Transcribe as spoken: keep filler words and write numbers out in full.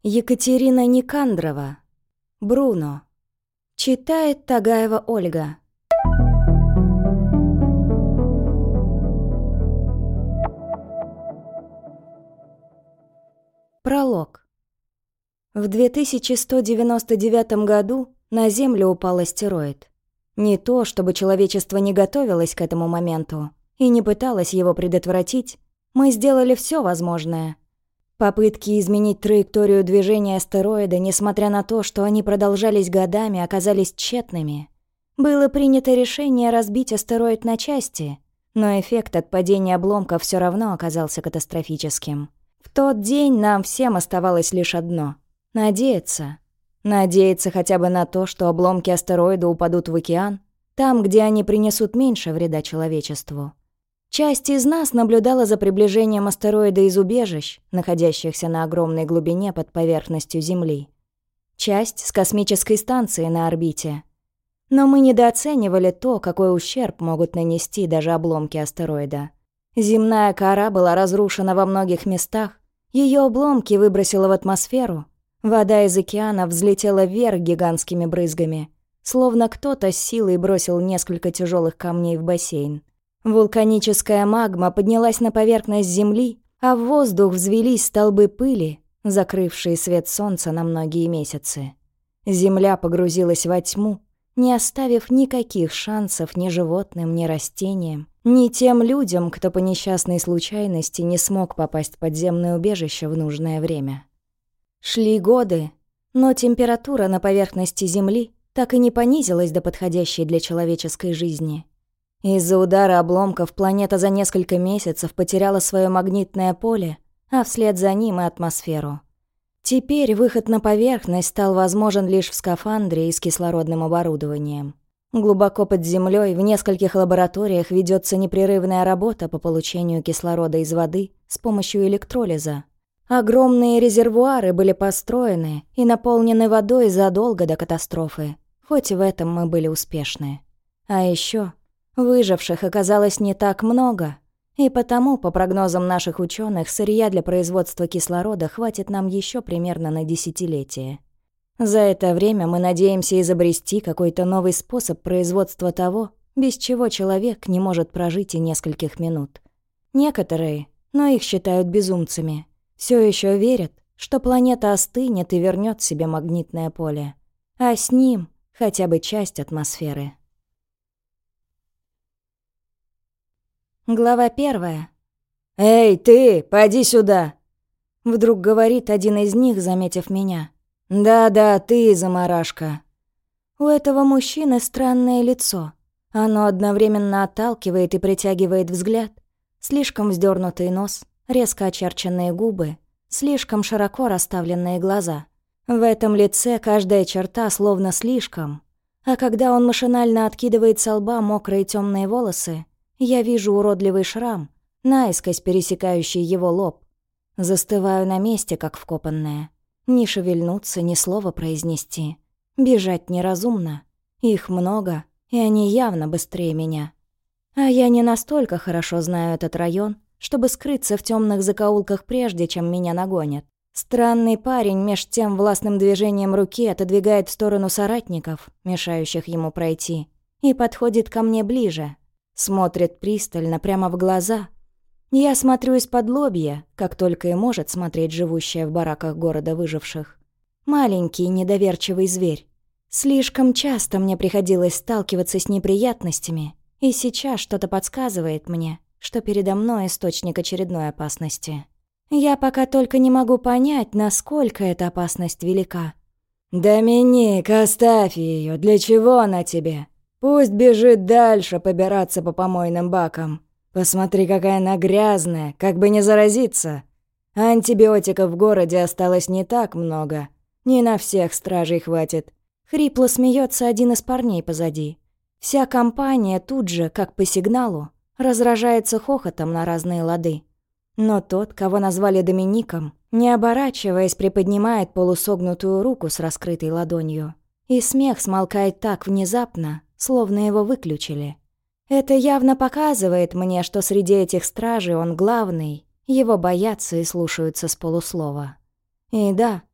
Екатерина Никандрова. Бруно. Читает Тагаева Ольга. Пролог. В две тысячи сто девяносто девятом году на Землю упал астероид. Не то, чтобы человечество не готовилось к этому моменту и не пыталось его предотвратить, мы сделали все возможное. Попытки изменить траекторию движения астероида, несмотря на то, что они продолжались годами, оказались тщетными. Было принято решение разбить астероид на части, но эффект от падения обломков все равно оказался катастрофическим. В тот день нам всем оставалось лишь одно — надеяться. Надеяться хотя бы на то, что обломки астероида упадут в океан, там, где они принесут меньше вреда человечеству. Часть из нас наблюдала за приближением астероида из убежищ, находящихся на огромной глубине под поверхностью Земли. Часть — с космической станции на орбите. Но мы недооценивали то, какой ущерб могут нанести даже обломки астероида. Земная кора была разрушена во многих местах, ее обломки выбросило в атмосферу, вода из океана взлетела вверх гигантскими брызгами, словно кто-то с силой бросил несколько тяжелых камней в бассейн. Вулканическая магма поднялась на поверхность Земли, а в воздух взвелись столбы пыли, закрывшие свет солнца на многие месяцы. Земля погрузилась во тьму, не оставив никаких шансов ни животным, ни растениям, ни тем людям, кто по несчастной случайности не смог попасть в подземное убежище в нужное время. Шли годы, но температура на поверхности Земли так и не понизилась до подходящей для человеческой жизни. Из-за удара обломков планета за несколько месяцев потеряла свое магнитное поле, а вслед за ним и атмосферу. Теперь выход на поверхность стал возможен лишь в скафандре и с кислородным оборудованием. Глубоко под землей в нескольких лабораториях ведется непрерывная работа по получению кислорода из воды с помощью электролиза. Огромные резервуары были построены и наполнены водой задолго до катастрофы, хоть в этом мы были успешны. А еще выживших оказалось не так много, и потому, по прогнозам наших ученых, сырья для производства кислорода хватит нам еще примерно на десятилетие. За это время мы надеемся изобрести какой-то новый способ производства того, без чего человек не может прожить и нескольких минут. Некоторые, но их считают безумцами, все еще верят, что планета остынет и вернет себе магнитное поле, а с ним хотя бы часть атмосферы. Глава первая. «Эй, ты, поди сюда!» Вдруг говорит один из них, заметив меня. «Да-да, ты, заморашка». У этого мужчины странное лицо. Оно одновременно отталкивает и притягивает взгляд. Слишком вздернутый нос, резко очерченные губы, слишком широко расставленные глаза. В этом лице каждая черта словно слишком. А когда он машинально откидывает со лба мокрые темные волосы, я вижу уродливый шрам, наискось пересекающий его лоб. Застываю на месте, как вкопанная. Ни шевельнуться, ни слова произнести. Бежать неразумно. Их много, и они явно быстрее меня. А я не настолько хорошо знаю этот район, чтобы скрыться в темных закоулках прежде, чем меня нагонят. Странный парень меж тем властным движением руки отодвигает в сторону соратников, мешающих ему пройти, и подходит ко мне ближе. Смотрит пристально, прямо в глаза. Я смотрю из-под лобья, как только и может смотреть живущая в бараках города выживших. Маленький, недоверчивый зверь. Слишком часто мне приходилось сталкиваться с неприятностями, и сейчас что-то подсказывает мне, что передо мной источник очередной опасности. Я пока только не могу понять, насколько эта опасность велика. «Доминик, оставь ее, для чего она тебе? Пусть бежит дальше побираться по помойным бакам. Посмотри, какая она грязная, как бы не заразиться. Антибиотиков в городе осталось не так много. Не на всех стражей хватит». Хрипло смеется один из парней позади. Вся компания тут же, как по сигналу, разражается хохотом на разные лады. Но тот, кого назвали Домиником, не оборачиваясь, приподнимает полусогнутую руку с раскрытой ладонью. И смех смолкает так внезапно, словно его выключили. Это явно показывает мне, что среди этих стражей он главный, его боятся и слушаются с полуслова. И да,